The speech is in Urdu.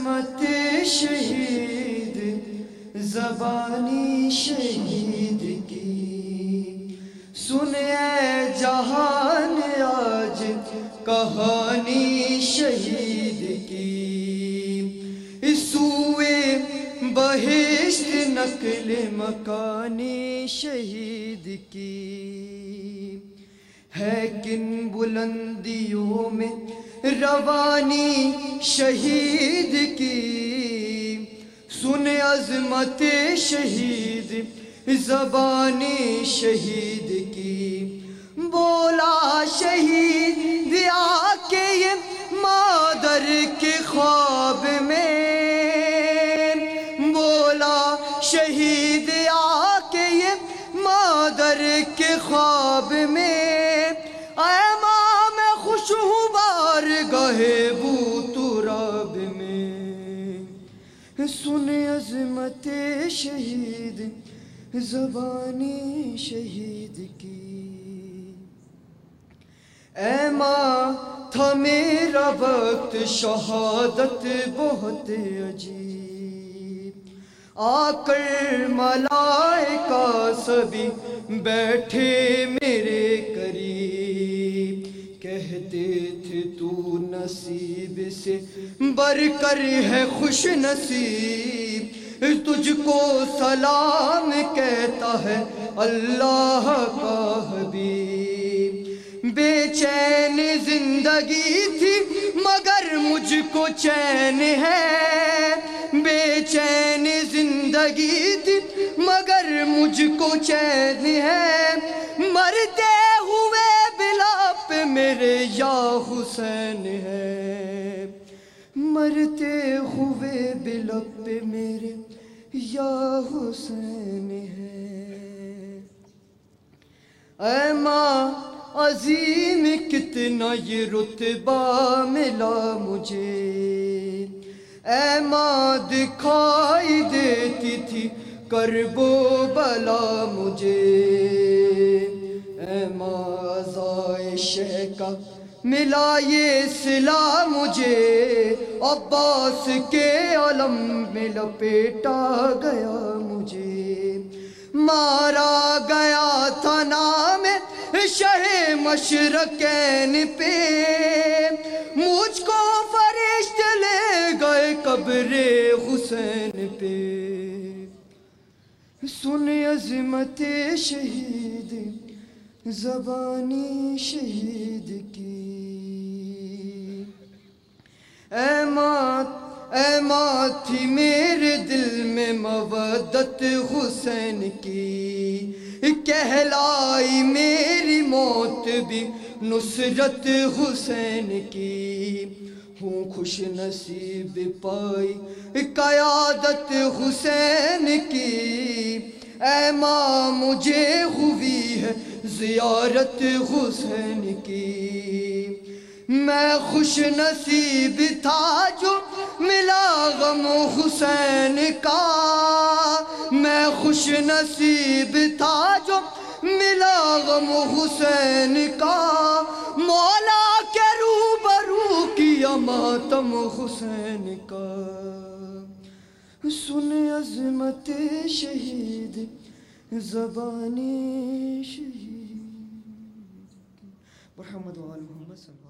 عظمت شہید زبانی شہید کی، سن اے جہان آج کہانی شہید کی، سوئے بہشت نقل مکانی شہید کی، ہے کن بلندیوں میں روانی شہید کی، سن عظمت شہید زبانی شہید کی، بولا شہید آ کے یہ مادر کے خواب میں، بولا شہید آ کے یہ مادر کے خواب میں، اے ماں میں خوش ہوں بارگاہ بو تراب میں، سن عظمت شہید زبانی شہید کی، اے ماں تھا میرا وقت شہادت بہت عجیب، آ کر ملائکہ سبھی بیٹھے میرے قریب، کہتے تھے تو نصیب سے بر کر ہے خوش نصیب، تجھ کو سلام کہتا ہے اللہ کا حبیب، بے چین زندگی تھی مگر مجھ کو چین ہے، بے چین زندگی تھی مگر مجھ کو چین ہے، مرتے ہوئے بلا پہ میرے یا حسین ہے، مرتے ہوئے بلب پہ میرے یا حسین ہے، اے ماں عظیم کتنا یہ رتبہ ملا مجھے، اے ماں دکھائی دیتی تھی کرب و بلا مجھے، اے ماں عزائے شہ کا ملا یہ صلہ مجھے، عباس کے علم میں لپیٹا گیا مجھے، مارا گیا تھا نام شہ مشرقین پہ، مجھ کو فرشتے لے گئے قبر حسین پہ، سن عظمت شہید زبانی شہید کی، اے ماں تھی میرے دل میں مودت حسین کی، کہلائی میری موت بھی نصرت حسین کی، ہوں خوش نصیب پائی قیادت حسین کی، اے ماں مجھے ہوئی ہے زیارت حسین کی، میں خوش نصیب تھا جو ملا غم حسین کا، میں خوش نصیب تھا جو ملا غم حسین کا، مولا کے روبرو کیا ماتم حسین کا، سن عظمت شہید زبانی شہید، محمد و آل محمد صلی اللہ علیہ وسلم۔